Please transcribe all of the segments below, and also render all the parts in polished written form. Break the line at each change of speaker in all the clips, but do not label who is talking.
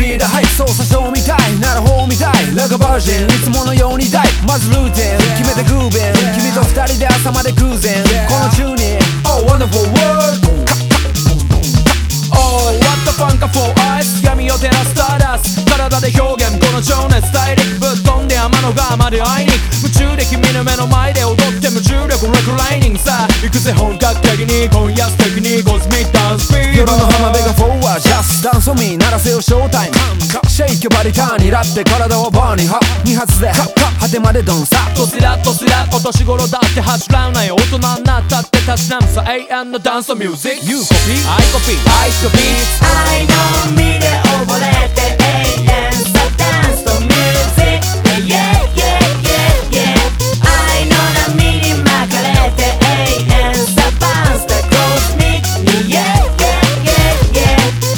リーダー、はい、操作証みたいなら方みたいラガバージン、いつものように大まずルーティン決めてグービン、君と二人で朝まで偶然このチューニング Oh wonderful world Oh what the funか for us 闇を照らすスターダスト体で表現この情熱大陸ぶっ飛んで天の川まで会いに夢中で君の目の前で踊って無重力レクライニングさ行くぜ本格的に今夜素敵にコスミックダンスフィー夜の浜辺がフォーワージャスダンスを見鳴らせよショータイムシェイキュバリターにラって体をバーに2発で果てまでドンサッとスラッとスラッお年頃だって走らない大人になったってたしなむさ永遠のダンスミュージック You copy I copy I copy
愛の海で溺れて永遠さダンスとミュージック Yeah yeah yeah yeah 愛の波に巻かれて永遠さバンスでコスミックに Yeah yeah yeah yeah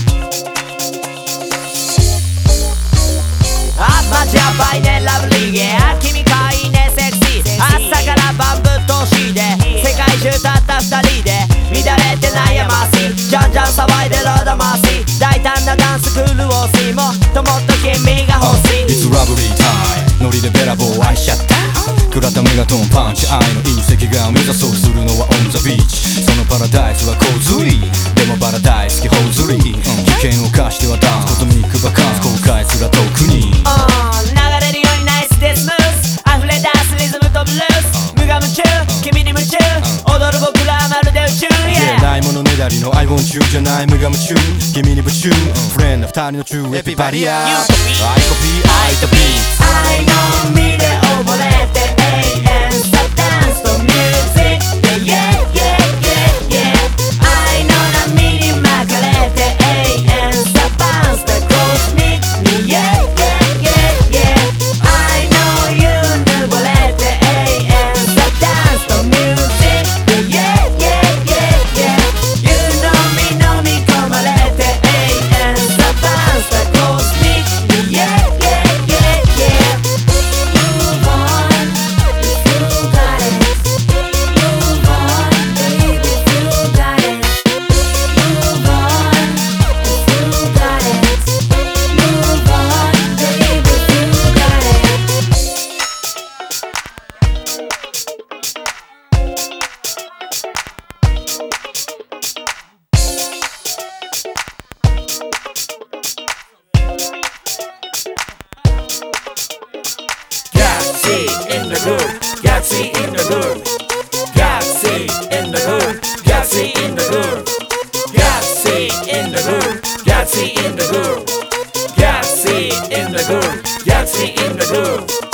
あマジヤバいねラブリーゲー君かいいねセクシー朝から晩ぶっ通しで世界中たった二人で乱れて悩ましいじゃんじゃん騒いでる魂大胆なダンス狂おしもっともっと君が欲しい
It's lovely time ノリでベラボー愛しちゃった食らったメガトンパンチ愛の隕石が目指そうするのは On the beach そのパラダイスは洪水でもパラダイス気ほずり危険を冒してはダンスコズミックバカンス後悔すら遠くに
流れるようにナイスでスムース溢れ出すリズムとブルース無我夢中君に夢中踊る僕らまるで宇宙 Yeah
ないものねだりの I want you じゃない無我夢中君に夢中フレンド二人の中エピバリア I copy I the beat
愛の海で溺れて永遠さダンスとミュージック Yeah yeah yeah yeah 愛の波に巻かれて永遠さバンスでコスミックに Yeah yeah yeah yeah 愛の湯ぬぼれて永遠さダンスとミュージック Yeah yeah yeah yeah 湯飲み込まれて永遠さバンスでコスミックに Yeah yeah yeah yeah Move on if you got it Move on baby if you got it Move on if you got it Move on baby if you got it
Galaxy in the groove, Galaxy in the groove, Galaxy in the groove, Galaxy in the groove, Galaxy in the groove, Galaxy in the groove, Galaxy in the groove, Galaxy in the groove.